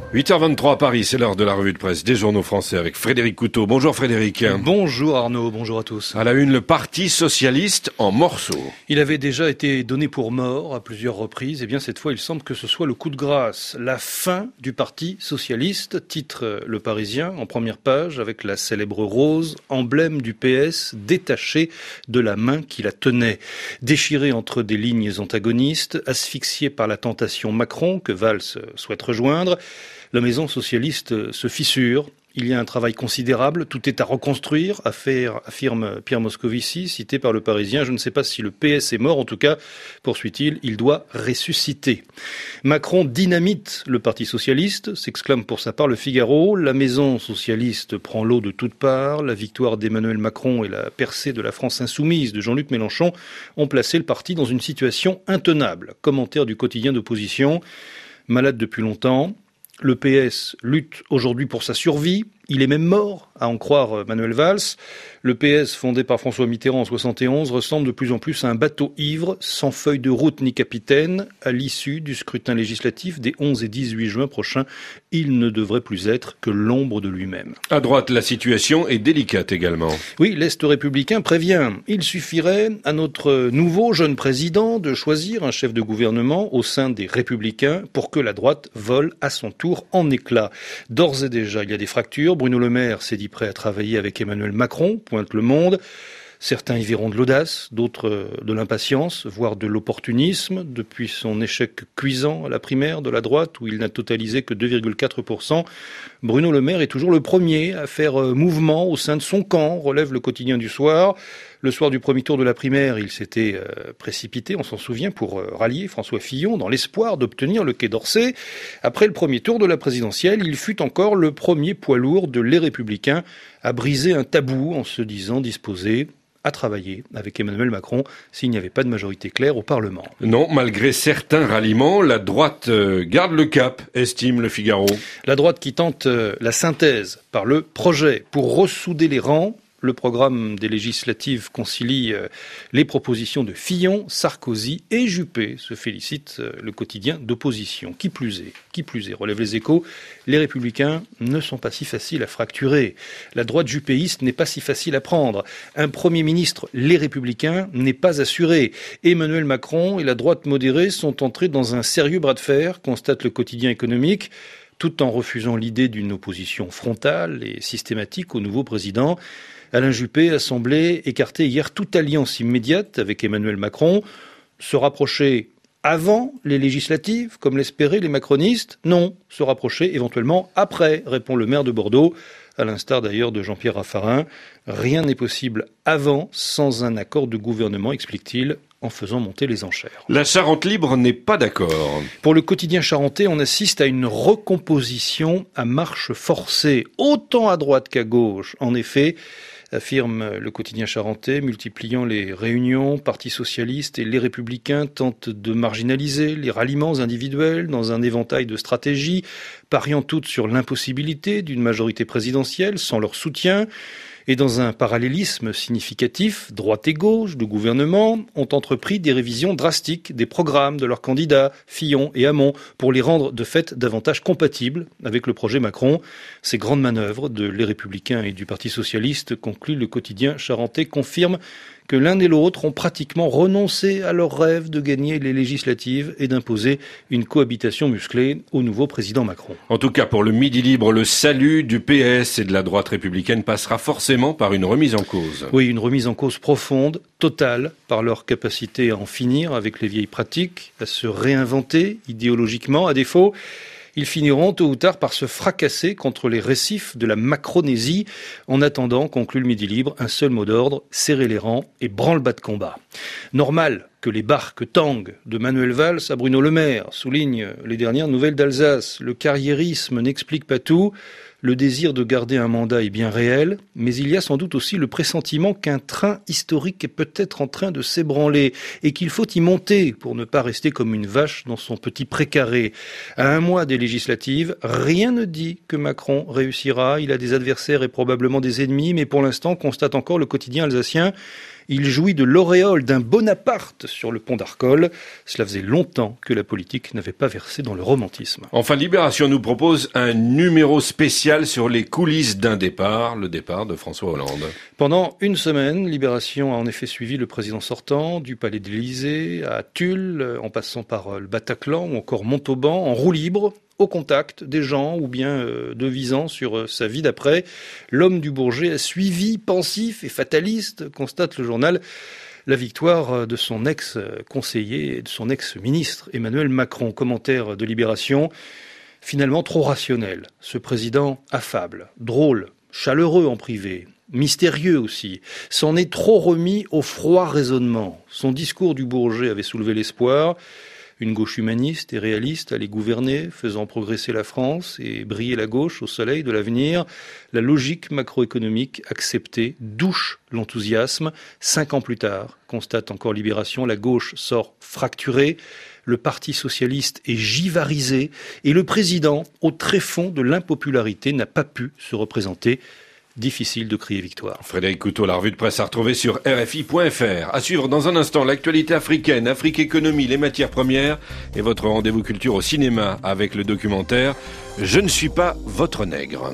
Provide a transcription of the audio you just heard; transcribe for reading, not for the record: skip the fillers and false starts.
8h23 à Paris, c'est l'heure de la revue de presse des journaux français avec Frédéric Couteau. Bonjour Frédéric. Bonjour Arnaud, bonjour à tous. À la une, le Parti socialiste en morceaux. Il avait déjà été donné pour mort à plusieurs reprises. Et bien cette fois, il semble que ce soit le coup de grâce. La fin du Parti socialiste, titre Le Parisien en première page avec la célèbre rose, emblème du PS détaché de la main qui la tenait. Déchiré entre des lignes antagonistes, asphyxié par la tentation Macron que Valls souhaite rejoindre, la maison socialiste se fissure. Il y a un travail considérable, tout est à reconstruire, affirme Pierre Moscovici, cité par Le Parisien. Je ne sais pas si le PS est mort, en tout cas, poursuit-il, il doit ressusciter. Macron dynamite le Parti socialiste, s'exclame pour sa part Le Figaro. La maison socialiste prend l'eau de toutes parts. La victoire d'Emmanuel Macron et la percée de la France insoumise de Jean-Luc Mélenchon ont placé le parti dans une situation intenable. Commentaire du quotidien d'opposition, malade depuis longtemps. Le PS lutte aujourd'hui pour sa survie. Il est même mort, à en croire Manuel Valls. Le PS, fondé par François Mitterrand en 71, ressemble de plus en plus à un bateau ivre, sans feuille de route ni capitaine. À l'issue du scrutin législatif des 11 et 18 juin prochains, il ne devrait plus être que l'ombre de lui-même. À droite, la situation est délicate également. Oui, l'Est républicain prévient. Il suffirait à notre nouveau jeune président de choisir un chef de gouvernement au sein des Républicains pour que la droite vole à son tour en éclats. D'ores et déjà, il y a des fractures. Bruno Le Maire s'est dit prêt à travailler avec Emmanuel Macron, pointe Le Monde. Certains y verront de l'audace, d'autres de l'impatience, voire de l'opportunisme. Depuis son échec cuisant à la primaire de la droite, où il n'a totalisé que 2,4%, Bruno Le Maire est toujours le premier à faire mouvement au sein de son camp, relève le quotidien du soir. Le soir du premier tour de la primaire, il s'était précipité, on s'en souvient, pour rallier François Fillon dans l'espoir d'obtenir le Quai d'Orsay. Après le premier tour de la présidentielle, il fut encore le premier poids lourd de Les Républicains à briser un tabou en se disant disposé à travailler avec Emmanuel Macron s'il n'y avait pas de majorité claire au Parlement. Non, malgré certains ralliements, la droite garde le cap, estime Le Figaro. La droite qui tente la synthèse par le projet pour ressouder les rangs. Le programme des législatives concilie les propositions de Fillon, Sarkozy et Juppé, se félicite le quotidien d'opposition. Qui plus est, relève Les Échos, les Républicains ne sont pas si faciles à fracturer. La droite juppéiste n'est pas si facile à prendre. Un Premier ministre, les Républicains, n'est pas assuré. Emmanuel Macron et la droite modérée sont entrés dans un sérieux bras de fer, constate le quotidien économique, tout en refusant l'idée d'une opposition frontale et systématique au nouveau président. Alain Juppé a semblé écarter hier toute alliance immédiate avec Emmanuel Macron. Se rapprocher avant les législatives, comme l'espéraient les macronistes? Non, se rapprocher éventuellement après, répond le maire de Bordeaux, à l'instar d'ailleurs de Jean-Pierre Raffarin. Rien n'est possible avant, sans un accord de gouvernement, explique-t-il, en faisant monter les enchères. La Charente libre n'est pas d'accord. Pour le quotidien charentais, on assiste à une recomposition à marche forcée, autant à droite qu'à gauche. En effet, affirme le quotidien charentais, multipliant les réunions, Parti socialiste et les Républicains tentent de marginaliser les ralliements individuels dans un éventail de stratégies, pariant toutes sur l'impossibilité d'une majorité présidentielle sans leur soutien. Et dans un parallélisme significatif, droite et gauche du gouvernement ont entrepris des révisions drastiques des programmes de leurs candidats, Fillon et Hamon, pour les rendre de fait davantage compatibles avec le projet Macron. Ces grandes manœuvres de Les Républicains et du Parti socialiste, conclut le quotidien charentais, confirment que l'un et l'autre ont pratiquement renoncé à leur rêve de gagner les législatives et d'imposer une cohabitation musclée au nouveau président Macron. En tout cas, pour le Midi Libre, le salut du PS et de la droite républicaine passera forcément par une remise en cause. Oui, une remise en cause profonde, totale, par leur capacité à en finir avec les vieilles pratiques, à se réinventer idéologiquement, à défaut. Ils finiront tôt ou tard par se fracasser contre les récifs de la Macronésie. En attendant, conclut le Midi Libre, un seul mot d'ordre, serrer les rangs et branle-bas de combat. Normal que les barques tanguent de Manuel Valls à Bruno Le Maire, soulignent les dernières nouvelles d'Alsace. Le carriérisme n'explique pas tout. Le désir de garder un mandat est bien réel, mais il y a sans doute aussi le pressentiment qu'un train historique est peut-être en train de s'ébranler et qu'il faut y monter pour ne pas rester comme une vache dans son petit précaré. À un mois des législatives, rien ne dit que Macron réussira. Il a des adversaires et probablement des ennemis, mais pour l'instant, constate encore le quotidien alsacien, Il jouit de l'auréole d'un Bonaparte sur le pont d'Arcole. Cela faisait longtemps que la politique n'avait pas versé dans le romantisme. Enfin, Libération nous propose un numéro spécial sur les coulisses d'un départ, le départ de François Hollande. Pendant une semaine, Libération a en effet suivi le président sortant du palais de l'Élysée à Tulle, en passant par le Bataclan ou encore Montauban, en roue libre, au contact des gens ou bien devisant sur sa vie d'après. L'homme du Bourget a suivi, pensif et fataliste, constate le journal, la victoire de son ex-conseiller et de son ex-ministre Emmanuel Macron. Commentaire de Libération, finalement trop rationnel. Ce président affable, drôle, chaleureux en privé, mystérieux aussi, s'en est trop remis au froid raisonnement. Son discours du Bourget avait soulevé l'espoir. Une gauche humaniste et réaliste allait gouverner, faisant progresser la France et briller la gauche au soleil de l'avenir. La logique macroéconomique acceptée douche l'enthousiasme. 5 ans plus tard, constate encore Libération, la gauche sort fracturée. Le Parti socialiste est givarisé et le président, au tréfonds de l'impopularité, n'a pas pu se représenter. Difficile de crier victoire. Frédéric Couteau, la revue de presse à retrouver sur RFI.fr. À suivre dans un instant, l'actualité africaine, Afrique Économie, les matières premières et votre rendez-vous culture au cinéma avec le documentaire « Je ne suis pas votre nègre ».